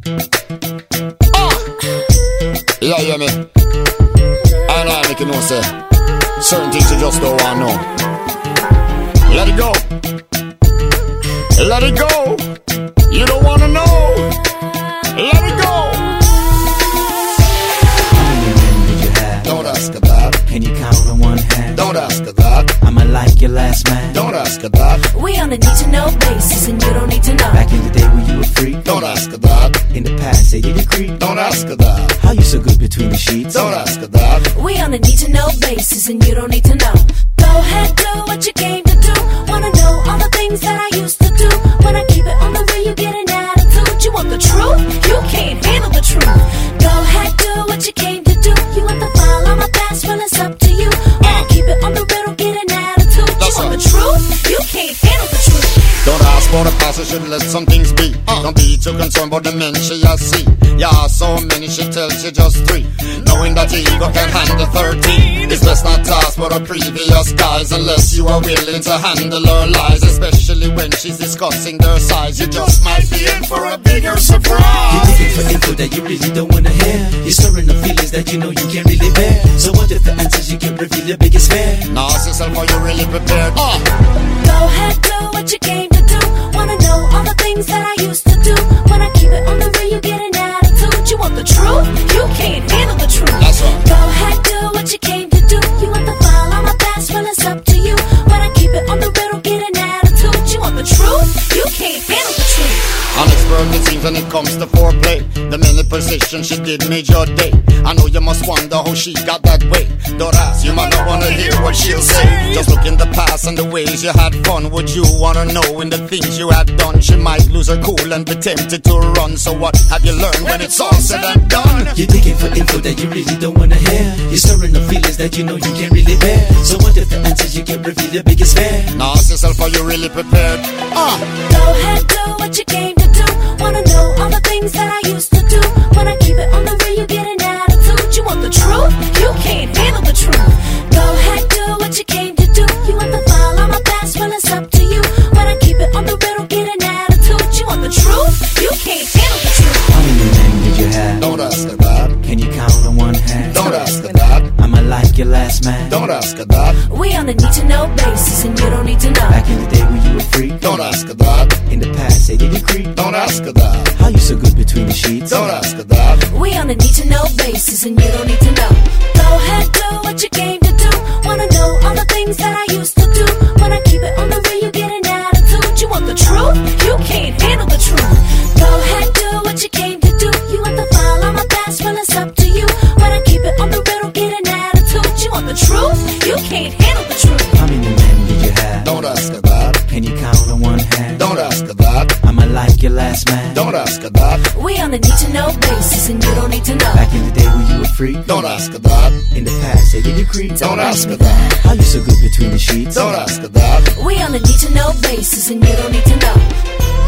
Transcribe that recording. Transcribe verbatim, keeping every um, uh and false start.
Ah! Yeah, yeah, me. I know I make you know, say certain things you just don't want to know. Let it go. Let it go. You don't want to know. Let it go. How many men did you have? Don't ask her that. Can you count on one hand? Don't ask her that. I'ma like your last man. Don't ask her that. We on a need to know basis and you don't need to know. Back in the day when you were free. Don't ask her that. In the past, say did you creep? Don't ask her that. How you so good between the sheets? Don't ask her that. We on a need to know basis and you don't need to know. Go ahead, do what you came to do. Wanna know all the things that I used to do. When I keep it on the real, you get an attitude. You want the truth? You can't handle the truth. Go ahead, do what you came to do. You want the file on my past? Well, it's up to you. When I keep it on the real, get an attitude. You want the truth? You can't handle the truth. Don't ask for the past, you should let some things be. uh. Don't be too concerned about the men she has see. Yeah, so many she tells you just three. Knowing that your ego can handle thirteen. It's best not to ask for her previous guys unless you are willing to handle her lies. Especially when she's discussing their size. You just might be in for a bigger surprise. You're looking for info that you really don't wanna hear. You're stirring the feelings that you know you can't really bear. So what if the answers you can reveal your biggest fear? Now ask yourself, are you really prepared? uh. Go ahead, do what you came to do. Wanna know all the things that I used to do. When I keep it on the real, you get an attitude. You want the truth? You can't handle the truth. That's right. Go ahead, do what you came to do. You want the file on my past? Well, it's up to you. When I keep it on the real, get an attitude. You want the truth? You can't handle the truth. Unexpert it seems when it comes to foreplay. The many positions she did made your day. I know you must wonder how she got that way. Don't ask, you might not wanna hear what she'll say. Just look in the past and the ways you had fun. Would you wanna know in the things you had done? She might lose her cool and be tempted to run. So what have you learned when it's all said and done? You're digging for info that you really don't wanna hear. You're stirring the feelings that you know you can't really bear. So what if the answers you can reveal your biggest fear? Now ask yourself, are you really prepared? Uh. Go ahead, do what you came to do. Wanna know all the things that I used to do. When I keep it on the real, you get an attitude. You want the truth? You can't handle the truth. Go ahead, do what you came to do. You want the file on my past? Well, it's up to you. When I keep it on the real, get an attitude. You want the truth? You can't handle the truth. How many men did you have? Don't ask her that. Can you count on one hand? Don't ask her that. I'ma like your last man. Don't ask her that. We on a need to know basis and you don't need to know. Back in the day when you were free. Don't ask her that. In the past, say did you creep? Don't ask her that. How you so good between the sheets? Don't ask her that. We on a need to know basis and you don't need to know. Go ahead, do what you came to do. Wanna know all the things that I used to do. When I keep it on the real, you get an attitude. You want the truth? You can't handle the truth. Go ahead, do what you came to do. You want the file on my past? Well, it's up to you. When I keep it on the real, get an attitude. You want the truth? You can't handle the truth. How many men did you have? Don't ask her that. Can you count on one hand? Don't ask her that. I'ma like your last man. Don't ask her that. We on a need to know basis and you don't need to know. Back in the day when you were free. Don't ask her that. In the past, say did you creep? Don't ask her that. How you so good between the sheets? Don't ask her that. We on a need to know basis and you don't need to know.